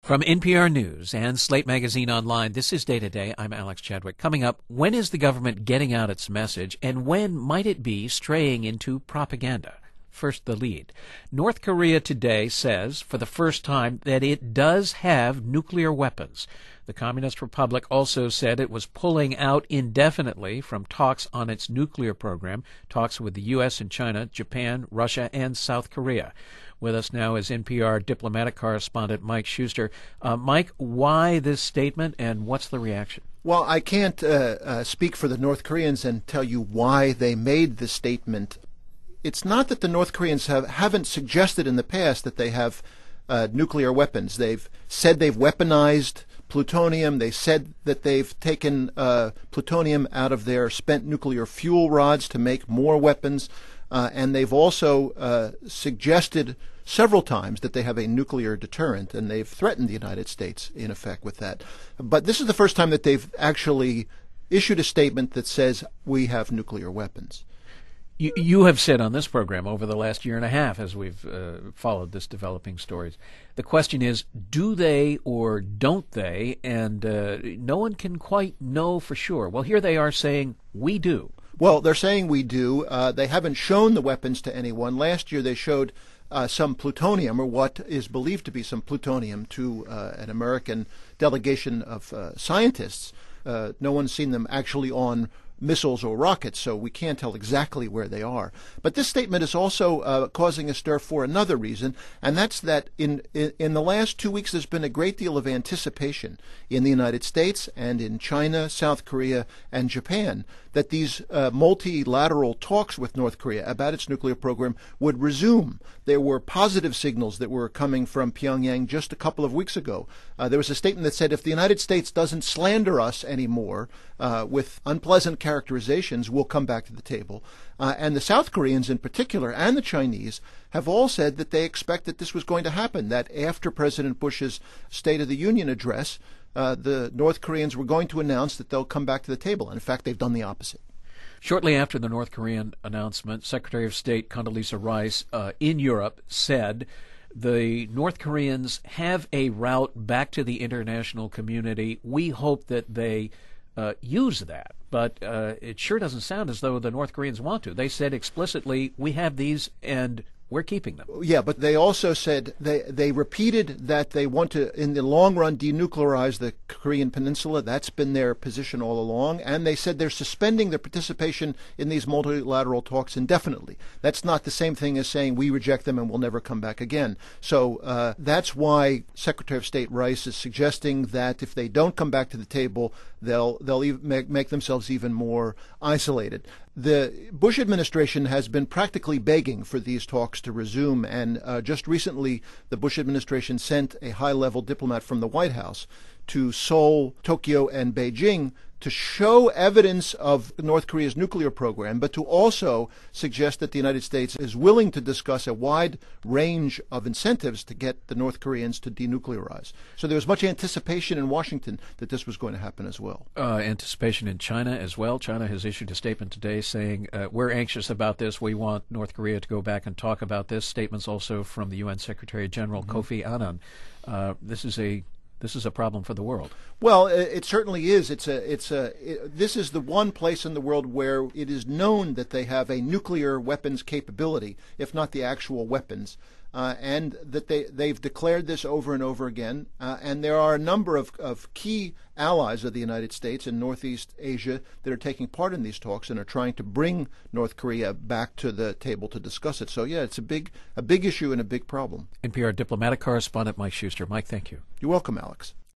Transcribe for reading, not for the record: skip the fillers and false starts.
From NPR News and Slate Magazine Online, this is Day to Day. I'm Alex Chadwick. Coming up, when is the government getting out its message, and when might it be straying into propaganda? First, the lead. North Korea today says, for the first time, that it does have nuclear weapons. The Communist Republic also said it was pulling out indefinitely from talks on its nuclear program, talks with the U.S. and China, Japan, Russia, and South Korea. With us now is NPR diplomatic correspondent Mike Schuster. Mike, why this statement, and what's the reaction? Well, I can't speak for the North Koreans and tell you why they made this statement. It's not that the North Koreans haven't suggested in the past that they have nuclear weapons. They've said they've weaponized plutonium. They said that they've taken plutonium out of their spent nuclear fuel rods to make more weapons. And they've also suggested several times that they have a nuclear deterrent, and they've threatened the United States, in effect, with that. But this is the first time that they've actually issued a statement that says we have nuclear weapons. You have said on this program over the last year and a half, as we've followed this developing stories, the question is, do they or don't they? And no one can quite know for sure. Well, here they are saying, we do. Well, they're saying we do. They haven't shown the weapons to anyone. Last year they showed some plutonium, or what is believed to be some plutonium, to an American delegation of scientists. No one's seen them actually on missiles or rockets, so we can't tell exactly where they are. But this statement is also causing a stir for another reason, and that's that in the last 2 weeks there's been a great deal of anticipation in the United States and in China, South Korea, and Japan that these multilateral talks with North Korea about its nuclear program would resume. There were positive signals that were coming from Pyongyang just a couple of weeks ago. There was a statement that said if the United States doesn't slander us anymore with unpleasant characterizations, we'll come back to the table. And the South Koreans in particular, and the Chinese, have all said that they expect that this was going to happen, that after President Bush's State of the Union address, the North Koreans were going to announce that they'll come back to the table. And in fact, they've done the opposite. Shortly after the North Korean announcement, Secretary of State Condoleezza Rice in Europe said the North Koreans have a route back to the international community. We hope that they use that. But it sure doesn't sound as though the North Koreans want to. They said explicitly, we have these and we're keeping them. Yeah, but they also said they repeated that they want to, in the long run, denuclearize the Korean Peninsula. That's been their position all along. And they said they're suspending their participation in these multilateral talks indefinitely. That's not the same thing as saying we reject them and we'll never come back again. So that's why Secretary of State Rice is suggesting that if they don't come back to the table, they'll make themselves even more isolated. The Bush administration has been practically begging for these talks to resume, and just recently the Bush administration sent a high-level diplomat from the White House to Seoul, Tokyo, and Beijing to show evidence of North Korea's nuclear program, but to also suggest that the United States is willing to discuss a wide range of incentives to get the North Koreans to denuclearize. So there was much anticipation in Washington that this was going to happen as well. Anticipation in China as well. China has issued a statement today saying, we're anxious about this. We want North Korea to go back and talk about this. Statements also from the UN Secretary General Kofi Annan. This is a problem for the world. Well, it certainly is. This is the one place in the world where it is known that they have a nuclear weapons capability, if not the actual weapons, and that they've declared this over and over again. And there are a number of key allies of the United States in Northeast Asia that are taking part in these talks and are trying to bring North Korea back to the table to discuss it. So, yeah, it's a big issue and a big problem. NPR diplomatic correspondent Mike Schuster. Mike, thank you. You're welcome, Alex.